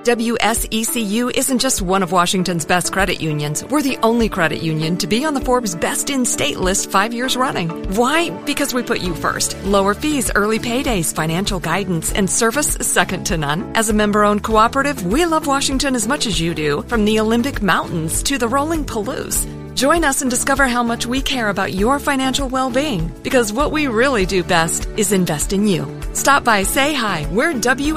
WSECU isn't just one of Washington's best credit unions. We're the only credit union to be on the Forbes Best in State list 5 years running. Why? Because we put you first. Lower fees, early paydays, financial guidance, and service second to none. As a member-owned cooperative, we love Washington as much as you do, from the Olympic Mountains to the rolling Palouse. Join us and discover how much we care about your financial well-being, because what we really do best is invest in you. Stop by, say hi. We're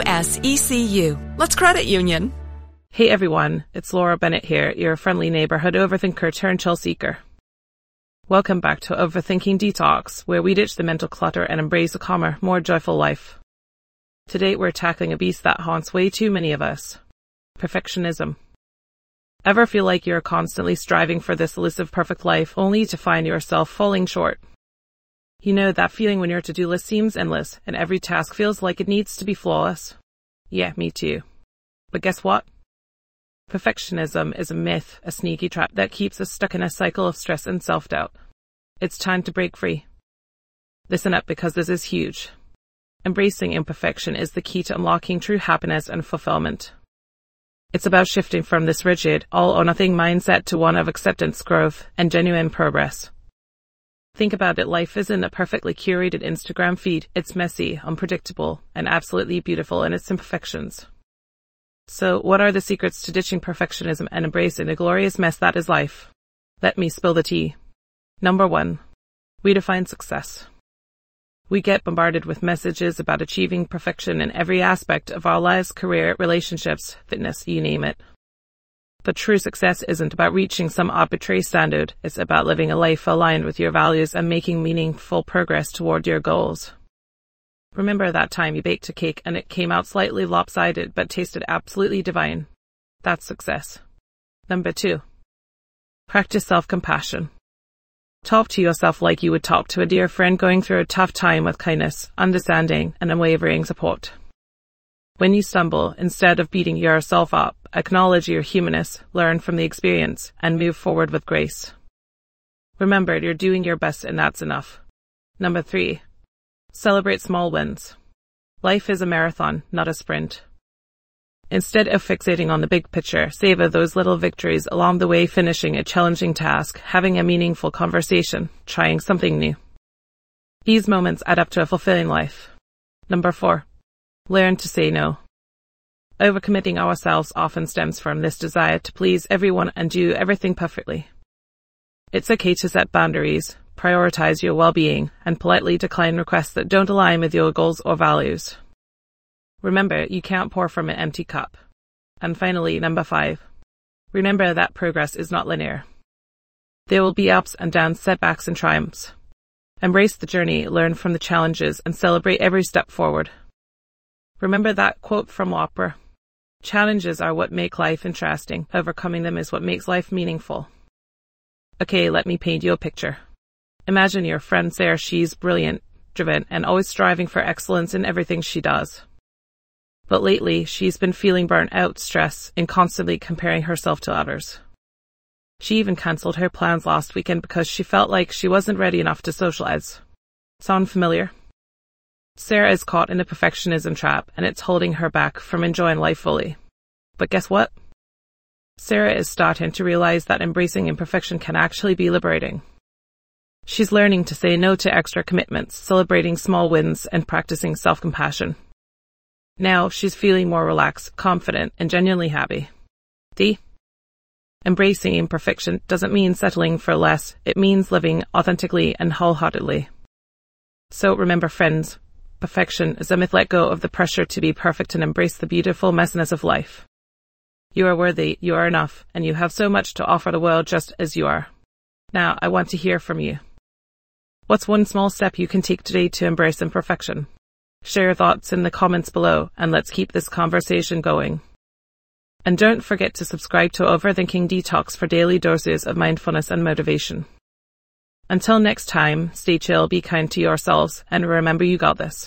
WSECU. Let's credit union. Hey everyone, it's Laura Bennett here, your friendly neighborhood overthinker turned chill seeker. Welcome back to Overthinking Detox, where we ditch the mental clutter and embrace a calmer, more joyful life. Today we're tackling a beast that haunts way too many of us: perfectionism. Ever feel like you're constantly striving for this elusive perfect life, only to find yourself falling short? You know that feeling when your to-do list seems endless, and every task feels like it needs to be flawless? Yeah, me too. But guess what? Perfectionism is a myth, a sneaky trap that keeps us stuck in a cycle of stress and self-doubt. It's time to break free. Listen up, because this is huge. Embracing imperfection is the key to unlocking true happiness and fulfillment. It's about shifting from this rigid, all-or-nothing mindset to one of acceptance, growth, and genuine progress. Think about it, life isn't a perfectly curated Instagram feed. It's messy, unpredictable, and absolutely beautiful in its imperfections. So, what are the secrets to ditching perfectionism and embracing the glorious mess that is life? Let me spill the tea. Number 1. Redefine success. We get bombarded with messages about achieving perfection in every aspect of our lives, career, relationships, fitness, you name it. But true success isn't about reaching some arbitrary standard. It's about living a life aligned with your values and making meaningful progress toward your goals. Remember that time you baked a cake and it came out slightly lopsided but tasted absolutely divine? That's success. Number 2. Practice self-compassion. Talk to yourself like you would talk to a dear friend going through a tough time, with kindness, understanding, and unwavering support. When you stumble, instead of beating yourself up, acknowledge your humanness, learn from the experience, and move forward with grace. Remember, you're doing your best and that's enough. Number 3. Celebrate small wins. Life is a marathon, not a sprint. Instead of fixating on the big picture, savor those little victories along the way: finishing a challenging task, having a meaningful conversation, trying something new. These moments add up to a fulfilling life. Number 4. Learn to say no. Overcommitting ourselves often stems from this desire to please everyone and do everything perfectly. It's okay to set boundaries, prioritize your well-being, and politely decline requests that don't align with your goals or values. Remember, you can't pour from an empty cup. And finally, number 5. Remember that progress is not linear. There will be ups and downs, setbacks and triumphs. Embrace the journey, learn from the challenges, and celebrate every step forward. Remember that quote from Oprah: "Challenges are what make life interesting. Overcoming them is what makes life meaningful." Okay, let me paint you a picture. Imagine your friend Sarah. She's brilliant, driven, and always striving for excellence in everything she does. But lately, she's been feeling burnt out, stressed, and constantly comparing herself to others. She even cancelled her plans last weekend because she felt like she wasn't ready enough to socialize. Sound familiar? Sarah is caught in a perfectionism trap, and it's holding her back from enjoying life fully. But guess what? Sarah is starting to realize that embracing imperfection can actually be liberating. She's learning to say no to extra commitments, celebrating small wins, and practicing self-compassion. Now she's feeling more relaxed, confident, and genuinely happy. Embracing imperfection doesn't mean settling for less. It means living authentically and wholeheartedly. So remember, friends, perfection is a myth. Let go of the pressure to be perfect and embrace the beautiful messiness of life. You are worthy, you are enough, and you have so much to offer the world just as you are. Now, I want to hear from you. What's one small step you can take today to embrace imperfection? Share your thoughts in the comments below, and let's keep this conversation going. And don't forget to subscribe to Overthinking Detox for daily doses of mindfulness and motivation. Until next time, stay chill, be kind to yourselves, and remember, you got this.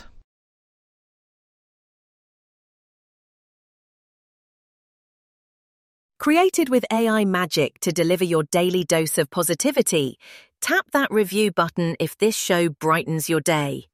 Created with AI magic to deliver your daily dose of positivity, tap that review button if this show brightens your day.